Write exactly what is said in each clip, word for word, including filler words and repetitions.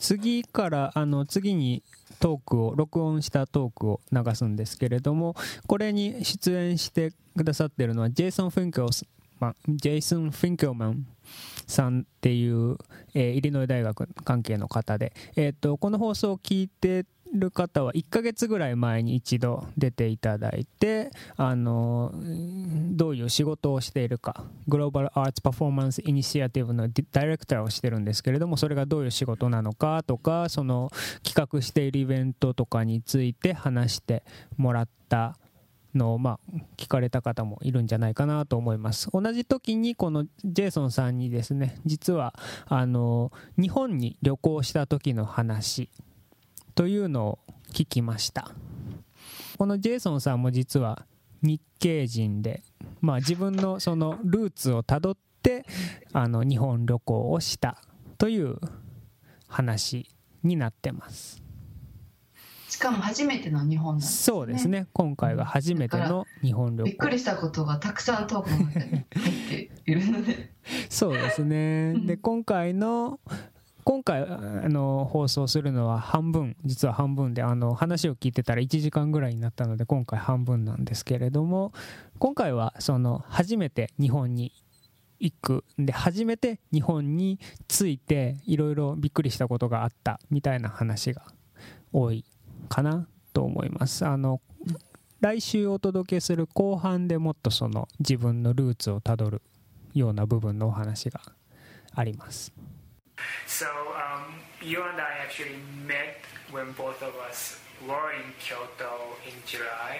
次からあの次にトークを録音したトークを流すんですけれども、これに出演してくださっているのはジェイソン・フィンケルマン、ジェイソン・フィンケルマンさんっていう、えー、イリノイ大学関係の方で、えー、とこの放送を聞いてる方はいっかげつぐらい前に一度出ていただいて、あのどういう仕事をしているか、グローバルアーツパフォーマンスイニシアティブのダイレクターをしてるんですけれども、それがどういう仕事なのかとか、その企画しているイベントとかについて話してもらったのを、まあ、聞かれた方もいるんじゃないかなと思います。同じ時にこのジェイソンさんにですね、実はあの日本に旅行した時の話というのを聞きました。このジェイソンさんも実は日系人で、まあ、自分のそのルーツをたどってあの日本旅行をしたという話になってます。 しかも初めての日本なんですね。 そうですね、今回が初めての日本旅行。 びっくりしたことがたくさんトークの中に入っているのでそうですね。で今回の今回あの放送するのは半分、実は半分で、あの話を聞いてたらいちじかんぐらいになったので今回半分なんですけれども、今回はその初めて日本に行くで、初めて日本についていろいろびっくりしたことがあったみたいな話が多いかなと思います。あの来週お届けする後半でもっとその自分のルーツをたどるような部分のお話があります。 So um, you and I actually met when both of us were in Kyoto in July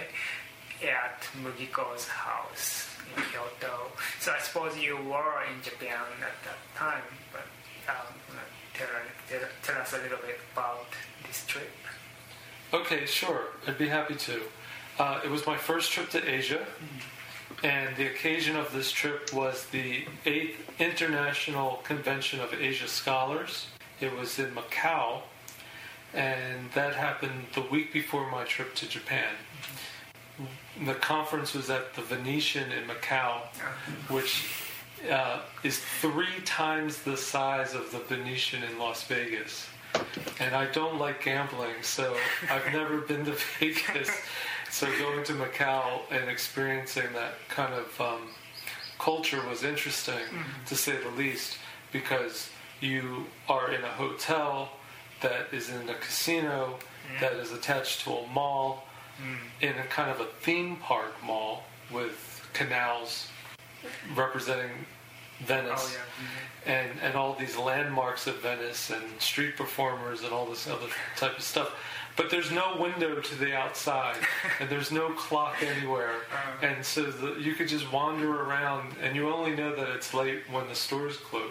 at Mugiko's house in Kyoto. So I suppose you were in Japan at that time, but um, tell, tell, tell us a little bit about this trip. Okay, sure. I'd be happy to. Uh, it was my first trip to Asia. Mm-hmm. And the occasion of this trip was the eighth International Convention of Asia Scholars. It was in Macau, and that happened the week before my trip to Japan. The conference was at the Venetian in Macau, which uh, is three times the size of the Venetian in Las Vegas. And I don't like gambling, so I've never been to Vegas. So going to Macau and experiencing that kind of um, culture was interesting, mm-hmm. to say the least, because you are in a hotel that is in a casino, mm-hmm. that is attached to a mall, mm-hmm. in a kind of a theme park mall with canals representing Venice, oh, yeah. mm-hmm. and, and all these landmarks of Venice and street performers and all this other type of stuff. But there's no window to the outside, and there's no clock anywhere, uh, and so the, you could just wander around, and you only know that it's late when the stores close.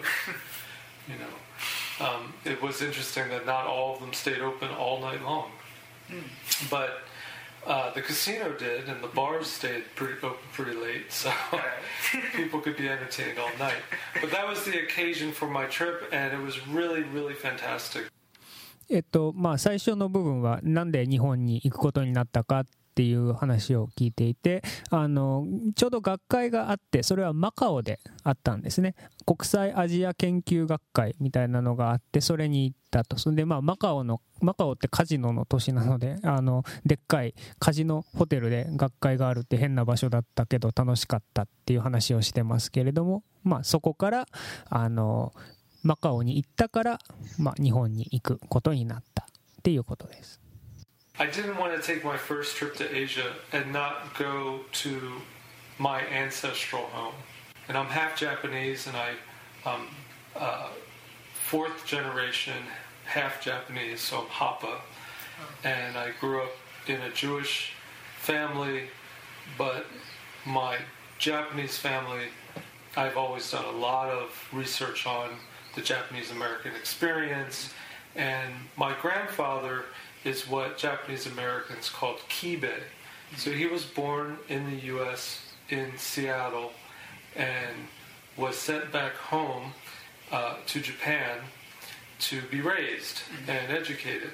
You know, um, it was interesting that not all of them stayed open all night long, mm. but uh, the casino did, and the bars stayed pretty open pretty late, so people could be entertained all night. But that was the occasion for my trip, and it was really, really fantastic. えっとまあ、最初の部分はなんで日本に行くことになったかっていう話を聞いていて、あのちょうど学会があって、それはマカオであったんですね。国際アジア研究学会みたいなのがあって、それに行ったと。それで、まあ、マカオのマカオってカジノの都市なので、あのでっかいカジノホテルで学会があるって変な場所だったけど楽しかったっていう話をしてますけれども、まあ、そこからあのマカオに行ったから、まあ、日本に行くことになったっていうことです。 I didn't want to take my first trip to Asia and not go to my ancestral home. And I'm half Japanese, and I, um, uh, fourth generation, half Japanese, so I'm Hapa. And I grew up in a Jewish family, but my Japanese family, I've always done a lot of research on the Japanese American experience, and my grandfather is what Japanese Americans called Kibe. So he was born in the U S in Seattle and was sent back home uh, to Japan to be raised and educated.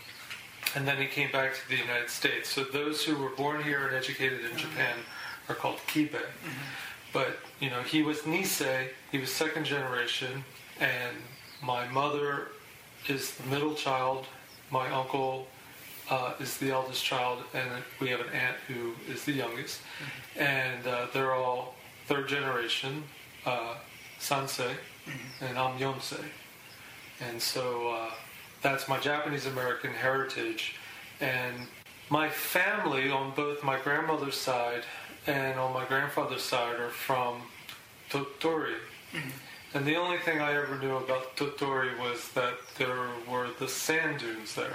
And then he came back to the United States. So those who were born here and educated in Japan are called Kibe. But, you know, he was Nisei, he was second generation, and my mother is the middle child. My uncle uh, is the eldest child, and we have an aunt who is the youngest. Mm-hmm. And uh, they're all third generation uh, Sansei, mm-hmm. and I'm Yonsei. And so uh, that's my Japanese American heritage. And my family on both my grandmother's side and on my grandfather's side are from Tottori. Mm-hmm. And the only thing I ever knew about Tottori was that there were the sand dunes there.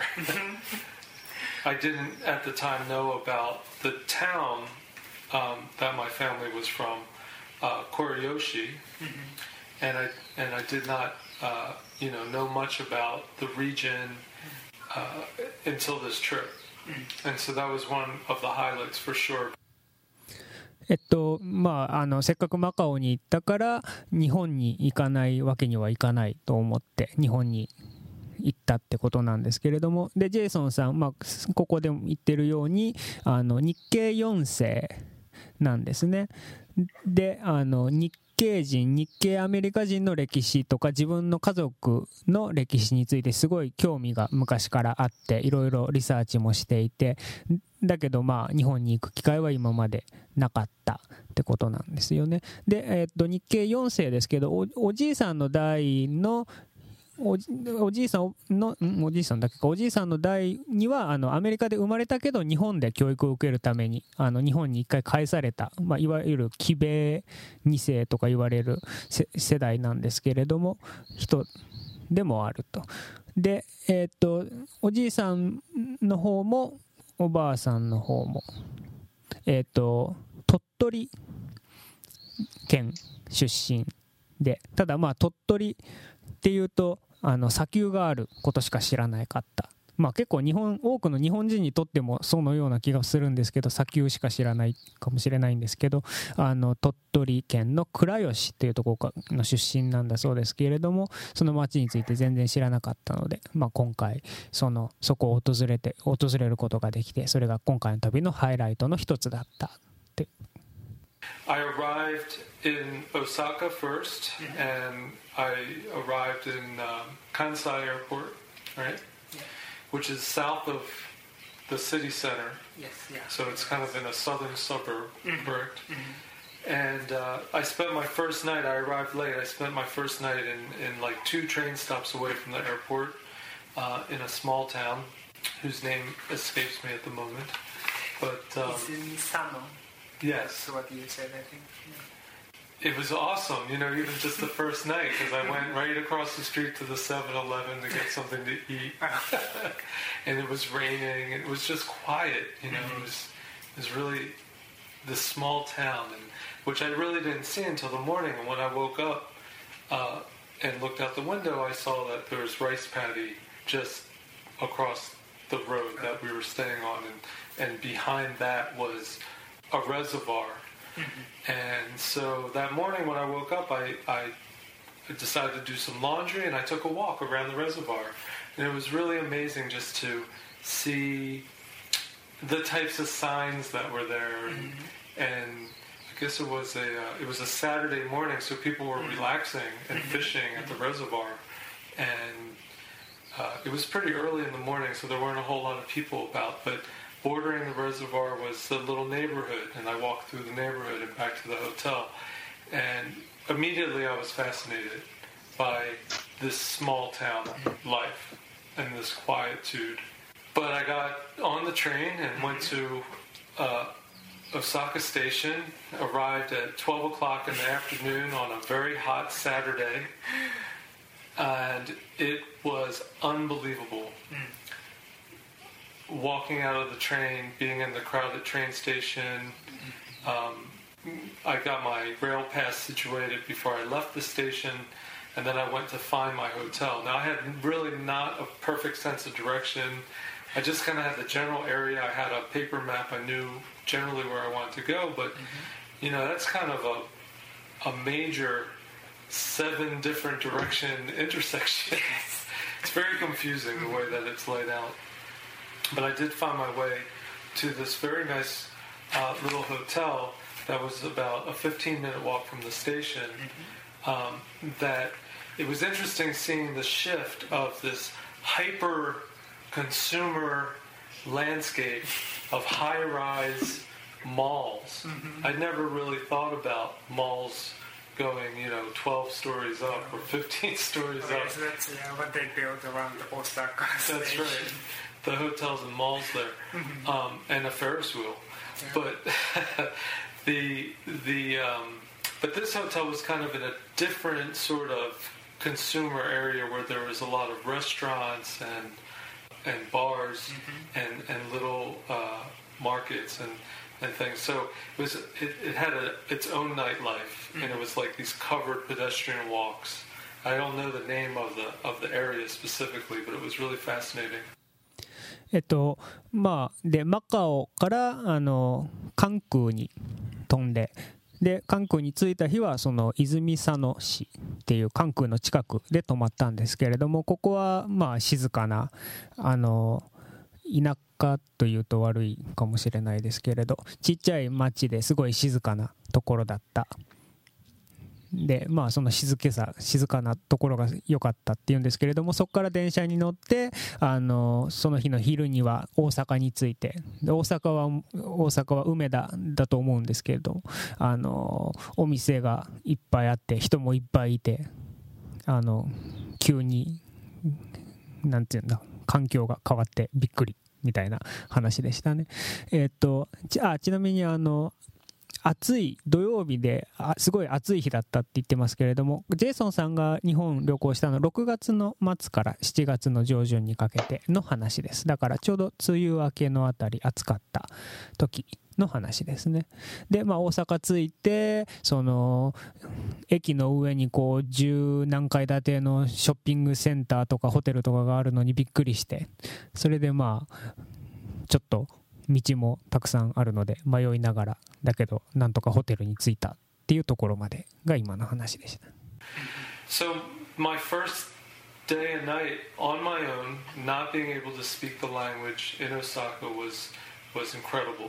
I didn't at the time know about the town um, that my family was from, uh, Koriyoshi, mm-hmm. and I and I did not uh, you know know much about the region uh, until this trip, mm-hmm. and so that was one of the highlights for sure. えっとまあ、あのせっかくマカオに行ったから日本に行かないわけにはいかないと思って日本に行ったってことなんですけれども、でジェイソンさん、まあ、ここでも言ってるようにあの日系よん世なんですね。であの日系人日系アメリカ人の歴史とか自分の家族の歴史についてすごい興味が昔からあっていろいろリサーチもしていて、だけどまあ日本に行く機会は今までなかったってことなんですよね。で、えー、っと日系よん世ですけど お, おじいさんの代のお じ, おじいさんのおじいさんだけかおじいさんの代にはあのアメリカで生まれたけど日本で教育を受けるためにあの日本に一回返された、まあ、いわゆる帰米に世とか言われる世代なんですけれども人でもあると。で、えー、っとおじいさんの方もおばあさんの方も、えー、っと鳥取県出身で、ただまあ鳥取っていうとあの砂丘があることしか知らなかった、まあ、結構日本多くの日本人にとってもそのような気がするんですけど砂丘しか知らないかもしれないんですけどあの鳥取県の倉吉っていうところの出身なんだそうですけれどもその町について全然知らなかったので、まあ、今回そのそこを訪れて訪れることができてそれが今回の旅のハイライトの一つだったって。 I arrived in Osaka first, and I arrived in um, Kansai Airport, right? Yeah. Which is south of the city center. Yes, yeah. So it's kind of in a southern suburb, mm-hmm. correct? Mm-hmm. And uh, I spent my first night, I arrived late, I spent my first night in, in like two train stops away from the airport uh, in a small town whose name escapes me at the moment. But um, it's in Misano. Yes. That's what you said, I think. Yeah. It was awesome, you know, even just the first night, because I went right across the street to the seven eleven to get something to eat. And it was raining, and it was just quiet, you know, it was it was really this small town, and which I really didn't see until the morning. And when I woke up uh, and looked out the window, I saw that there was rice paddy just across the road that we were staying on, and, and behind that was a reservoir. Mm-hmm. And so that morning when I woke up, I, I decided to do some laundry, and I took a walk around the reservoir. And it was really amazing just to see the types of signs that were there. Mm-hmm. And I guess it was a uh, it was a Saturday morning, so people were mm-hmm. relaxing and mm-hmm. fishing at the reservoir. And uh, it was pretty early in the morning, so there weren't a whole lot of people about, but bordering the reservoir was a little neighborhood, and I walked through the neighborhood and back to the hotel. And immediately I was fascinated by this small town life and this quietude. But I got on the train and went to uh, Osaka Station, arrived at twelve o'clock in the afternoon on a very hot Saturday, and it was unbelievable. Mm. Walking out of the train, being in the crowded train station, um, I got my rail pass situated before I left the station, and then I went to find my hotel. Now I had really not a perfect sense of direction. I just kind of had the general area. I had a paper map. I knew generally where I wanted to go, but mm-hmm. you know, that's kind of a a major seven different direction intersection. It's very confusing the way that it's laid out. But I did find my way to this very nice uh, little hotel that was about a fifteen minute walk from the station, mm-hmm. um, that it was interesting seeing the shift of this hyper consumer landscape of high-rise malls. Mm-hmm. I'd never really thought about malls going, you know, twelve stories up or fifteen stories okay, up. So that's yeah, what they built around the Osaka station. That's right. The hotels and malls there, mm-hmm. um, and a Ferris wheel. Yeah. But the the um, but this hotel was kind of in a different sort of consumer area where there was a lot of restaurants and and bars mm-hmm. and and little uh, markets and. and things. So it was it, it had a, its own nightlife, mm-hmm. and it was like these covered pedestrian walks. I don't know the name of the of the area specifically, but it was really fascinating. えっとまあでマカオからあの関空に飛んで、で関空に着いた日はその泉佐野市っていう関空の近くで泊まったんですけれども、ここはまあ静かなあの田舎というと悪いかもしれないですけれど、ちっちゃい町ですごい静かなところだった。でまあその静けさ静かなところが良かったっていうんですけれども、そこから電車に乗ってあのその日の昼には大阪に着いて、で大阪は大阪は梅田だと思うんですけれど、あのお店がいっぱいあって人もいっぱいいて、あの急になんていうんだ環境が変わってびっくりみたいな話でしたね。えー、っとちあちなみにあの暑い土曜日で、あすごい暑い日だったって言ってますけれども、ジェイソンさんが日本旅行したのろくがつの末からしちがつの上旬にかけての話です。だからちょうど梅雨明けのあたり暑かった時の話ですね。でまあ大阪着いて、その駅の上にこう十何階建てのショッピングセンターとかホテルとかがあるのにびっくりして、それでまあちょっと道もたくさんあるので迷いながらだけどなんとかホテルに着いたっていうところまでが今の話でした。 So my first day and night on my own, not being able to speak the language in Osaka was was incredible.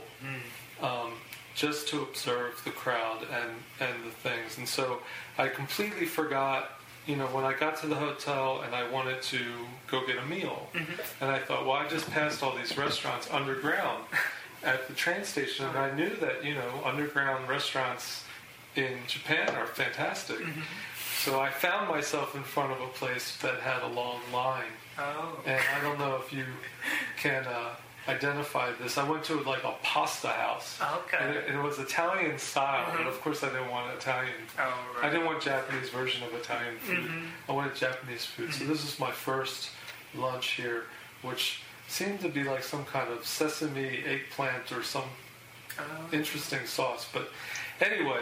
Um, just to observe the crowd and and the things, and so I completely forgot. You know, when I got to the hotel and I wanted to go get a meal, mm-hmm. and I thought, well, I just passed all these restaurants underground at the train station, and I knew that, you know, underground restaurants in Japan are fantastic. Mm-hmm. So I found myself in front of a place that had a long line. Oh. And I don't know if you can uh, identify this. I went to like a pasta house. Okay. And it, and it was Italian style, mm-hmm. but of course I didn't want Italian. Oh, right. I didn't want Japanese version of Italian food. Mm-hmm. I wanted Japanese food. Mm-hmm. So this is my first lunch here, which seemed to be like some kind of sesame eggplant or some oh. interesting sauce. But anyway,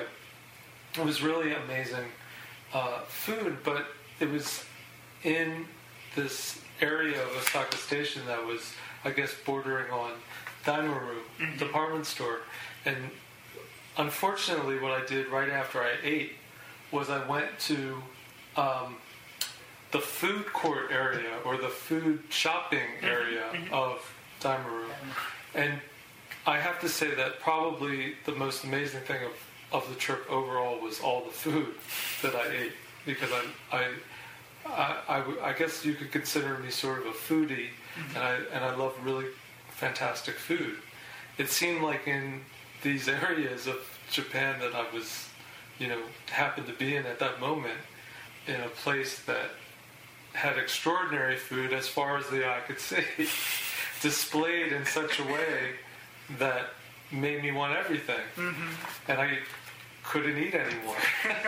it was really amazing uh, food, but it was in this area of Osaka Station that was, I guess, bordering on Daimaru, mm-hmm. department store. And unfortunately, what I did right after I ate was I went to um, the food court area or the food shopping area mm-hmm. of Daimaru. And I have to say that probably the most amazing thing of, of the trip overall was all the food that I ate, because I, I I, I, I guess you could consider me sort of a foodie, mm-hmm. and I and I love really fantastic food. It seemed like in these areas of Japan that I was, you know, happened to be in at that moment, in a place that had extraordinary food as far as the eye could see, displayed in such a way that made me want everything, mm-hmm. and I couldn't eat anymore.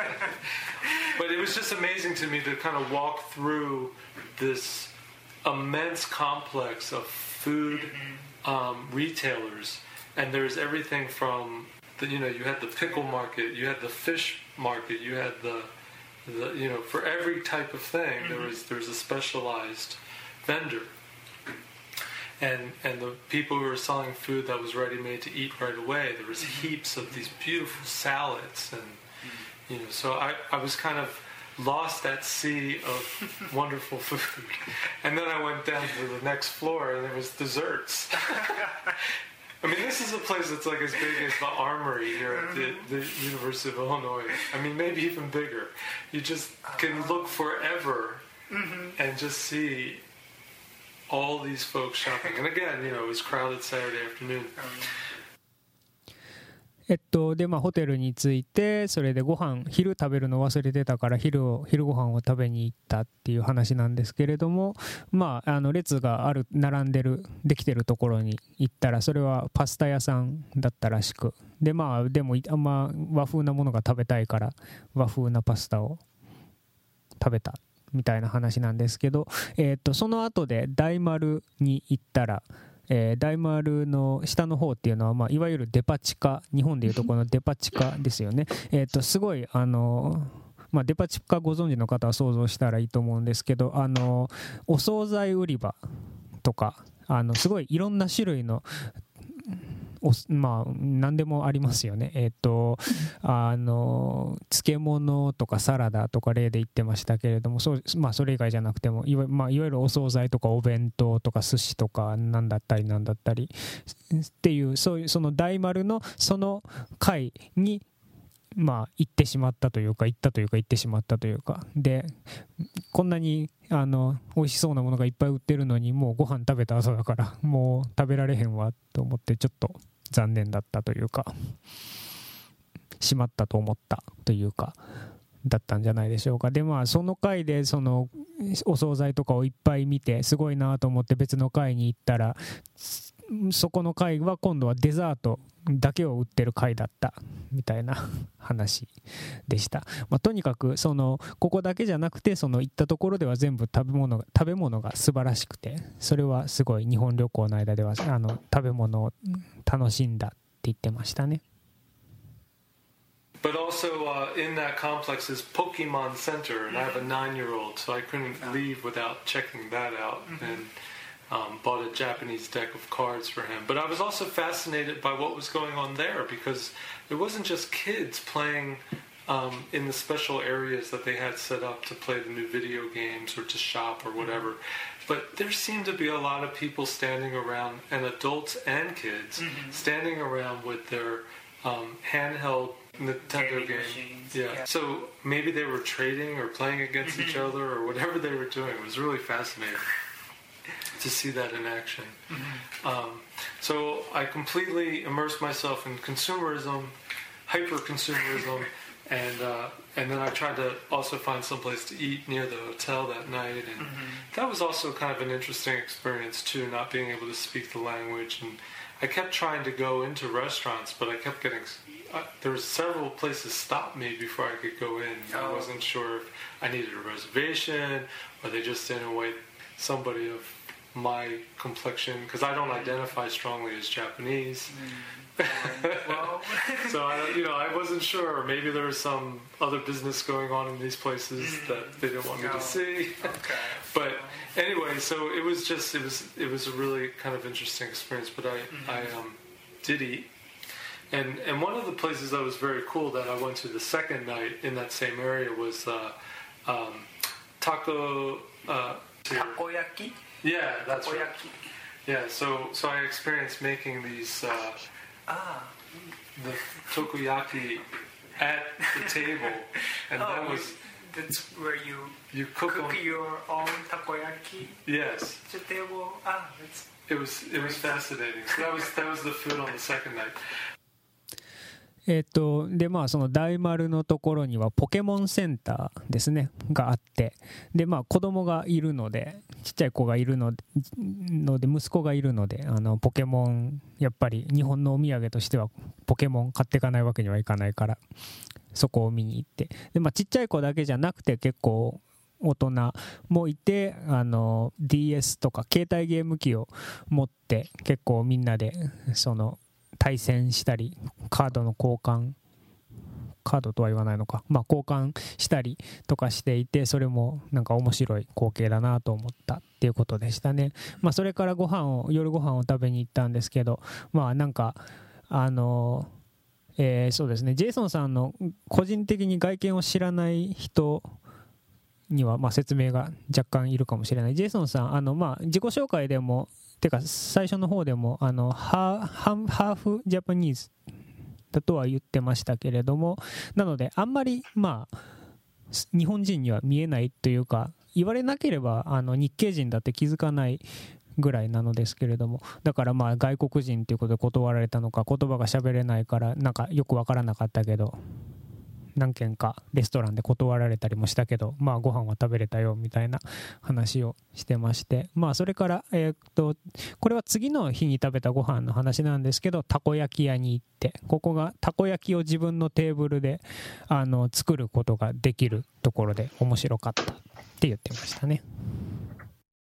But it was just amazing to me to kind of walk through this immense complex of food um, retailers, and there's everything from the, you know, you had the pickle market, you had the fish market, you had the, the you know, for every type of thing mm-hmm. there was there's a specialized vendor. And and the people who were selling food that was ready made to eat right away, there was heaps of these beautiful salads, and you know, so I, I was kind of lost at sea of wonderful food. And then I went down to the next floor and there was desserts. I mean, this is a place that's like as big as the Armory here at the, the University of Illinois. I mean, maybe even bigger. You just can look forever and just see all these folks shopping. And again, you know, it was crowded Saturday afternoon. えっとでまあホテルに着いて、それでご飯昼食べるの忘れてたから昼を昼ご飯を食べに行ったっていう話なんですけれども、まああの列がある並んでるできてるところに行ったら、それはパスタ屋さんだったらしく、でまあでもあんま和風なものが食べたいから和風なパスタを食べたみたいな話なんですけど、えっとその後で大丸に行ったら、えー、大丸の下の方っていうのは、まあ、いわゆるデパ地下、日本でいうとこのデパ地下ですよね。えー、とすごいあの、まあ、デパ地下ご存知の方は想像したらいいと思うんですけど、あのお惣菜売り場とか、あのすごいいろんな種類のおまあ何でもありますよね。えっとあの漬物とかサラダとか例で言ってましたけれども、そう、まあ、それ以外じゃなくてもいわ、まあ、いわゆるお惣菜とかお弁当とか寿司とかなんだったりなんだったりっていう、そういうその大丸のその階にまあ行ってしまったというか行ったというか行ってしまったというかで、こんなにあの美味しそうなものがいっぱい売ってるのに、もうご飯食べた後だからもう食べられへんわと思って、ちょっと残念だったというか、しまったと思ったというかだったんじゃないでしょうか。でまあその回でそのお惣菜とかをいっぱい見てすごいなと思って別の回に行ったら、そこの回は今度はデザートだけを売ってる回だったみたいな話でした。まあ、とにかくそのここだけじゃなくて、その行ったところでは全部食べ物が食べ物が素晴らしくて、それはすごい日本旅行の間ではあの食べ物を楽しんだって言ってましたね。 But also uh, in that complex is Pokemon Center, and I have a nine-year-old, so I couldn't leave without checking that out, and um, bought a Japanese deck of cards for him. But I was also fascinated by what was going on there, because it wasn't just kids playing um, in the special areas that they had set up to play the new video games or to shop or whatever. But there seemed to be a lot of people standing around, and adults and kids, mm-hmm. standing around with their um, handheld Nintendo game. Yeah. yeah. So maybe they were trading or playing against each other or whatever they were doing. It was really fascinating to see that in action. Mm-hmm. Um, so I completely immersed myself in consumerism, hyper-consumerism, and uh, and then I tried to also find some place to eat near the hotel that night, and mm-hmm. that was also kind of an interesting experience too, not being able to speak the language. And I kept trying to go into restaurants, but I kept getting... Uh, there were several places stopped me before I could go in. Oh. I wasn't sure if I needed a reservation or they just didn't invite somebody of my complexion, because I don't identify strongly as Japanese. Mm. Well. So I, you know, I wasn't sure. Maybe there was some other business going on in these places mm. that they didn't want me oh. to see. Okay. But anyway, so it was just it was it was a really kind of interesting experience. But I mm-hmm. I um, did eat. And and one of the places that was very cool that I went to the second night in that same area was uh, um, taco. Uh, Takoyaki. Yeah, that's takoyaki. right. Yeah, so so I experienced making these uh, ah. the takoyaki at the table, and oh, that was that's where you you cook, cook on, your own takoyaki. Yes. At the table. Ah, that's. It was it was fascinating. So that was that was the food on the second night. えっとでまあその大丸のところにはポケモンセンターですねがあって、でまあ子供がいるので、ちっちゃい子がいるので、ので息子がいるので、あのポケモンやっぱり日本のお土産としてはポケモン買っていかないわけにはいかないから、そこを見に行って、でまあちっちゃい子だけじゃなくて結構大人もいて、あの ディーエス とか携帯ゲーム機を持って結構みんなでその対戦したり、カードの交換、カードとは言わないのか、まあ交換したりとかしていて、それもなんか面白い光景だなと思ったっていうことでしたね。まあそれからご飯を夜ご飯を食べに行ったんですけど、まあなんかあのえー、そうですね、ジェイソンさんの個人的に外見を知らない人にはまあ説明が若干いるかもしれない。ジェイソンさん、あのまあ自己紹介でもてか最初の方でもあのハー、ハーフジャパニーズだとは言ってましたけれども、なのであんまりまあ日本人には見えないというか、言われなければあの日系人だって気づかないぐらいなのですけれども、だからまあ外国人ということで断られたのか、言葉が喋れないからなんかよく分からなかったけど、何軒かレストランで断られたりもしたけど、まあご飯は食べれたよみたいな話をしてまして、まあそれからえーっとこれは次の日に食べたご飯の話なんですけど、たこ焼き屋に行って、ここがたこ焼きを自分のテーブルであの作ることができるところで面白かったって言ってましたね。